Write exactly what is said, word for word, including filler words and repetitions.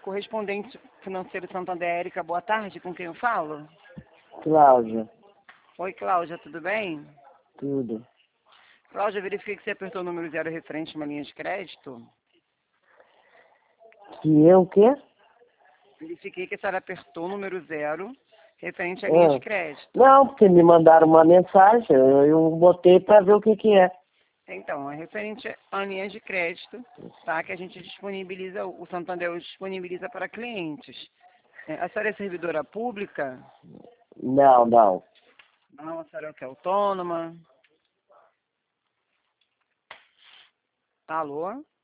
correspondente financeiro Santander, Érica, boa tarde, com quem eu falo? Cláudia, Oi, Cláudia, tudo bem? tudo. Cláudia, verifiquei que você apertou o número zero referente a uma linha de crédito. Que eu o quê? Verifiquei que a senhora apertou o número zero referente à linha Ah, de crédito. não, porque me mandaram uma mensagem, eu, eu botei para ver o que que é. Então, é referente à linha de crédito, tá? Que a gente disponibiliza, o Santander disponibiliza para clientes. É, a senhora é servidora pública? Não, não. Não, a senhora é o quê? Autônoma? Alô?